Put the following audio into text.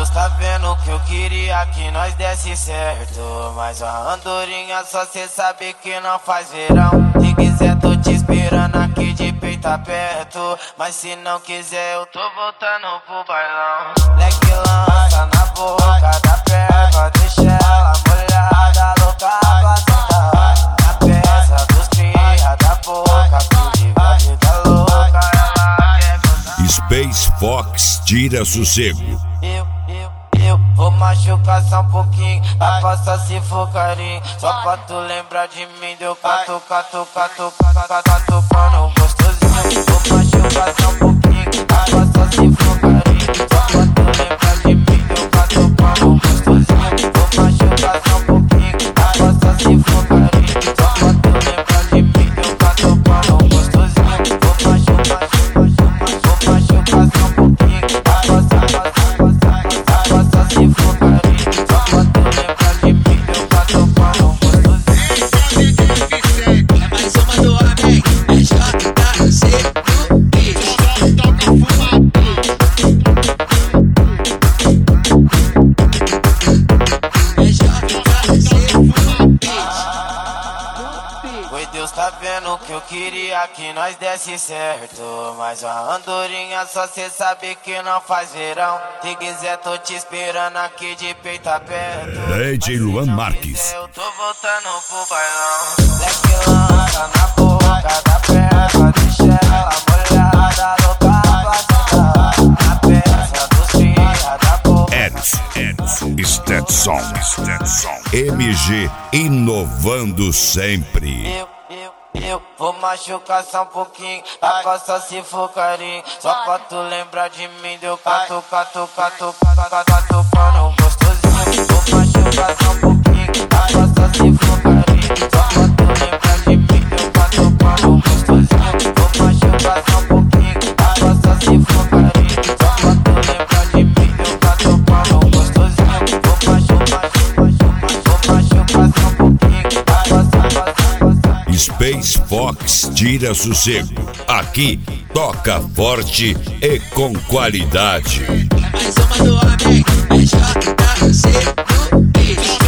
Deus tá vendo que eu queria que nós desse certo, mas a andorinha só cê sabe que não faz verão. Se quiser tô te esperando aqui de peito aberto, mas se não quiser eu tô voltando pro bailão. Leque lança na boca da perva, deixa ela molhada, louca pra sentar na peça dos cria da boca, que vive a vida louca, ela quer gozar. Space Fox tira sossego. Eu vou machucar só um pouquinho, a passa se for carinho. Só pra tu lembrar de mim, deu catu, catu, catu, catu, pano gostosinho. Vou machucar só um pouquinho, a passa se for carinho. Só pra tu lembrar de mim, deu catu, pano gostosinho. Vou machucar só um pouquinho, a passa se for carinho. Só pra tu lembrar de mim, deu catu, pano gostosinho. Vou machucar só um pouquinho, a passa se for carinho, só pra tu lembrar de mim, eu bato pano gostosinho. É mais uma do homem, é JC do beat. Toca fumado. É JC do beat. Oi, Deus tá vendo que eu queria que nós desse certo, mas a andorinha só cê sabe que não faz verão. Se quiser tô te esperando aqui de peito aberto, DJ Luan Marques. eu tô voltando pro bailão. Leque lança na boca da perva, deixa ela molhada, louca pra sentar na peça dos cria da boca. Stetson. MG inovando sempre. Eu vou machucar só um pouquinho, a passa se for carinho. Só pra tu lembrar de mim, deu catu, catu, catu, catu, pano gostosinho. Vou machucar só um pouquinho, a passa se for carinho. Só pra tu lembrar de mim, deu catu, pano gostosinho. Vou machucar só um pouquinho, a passa se for carinho. Só pra tu lembrar de mim, deu catu, pano gostosinho. Vou machucar só um pouquinho, a passa. Space Fox tira sossego. Aqui toca forte e com qualidade. É mais uma do homem, é JC do beat.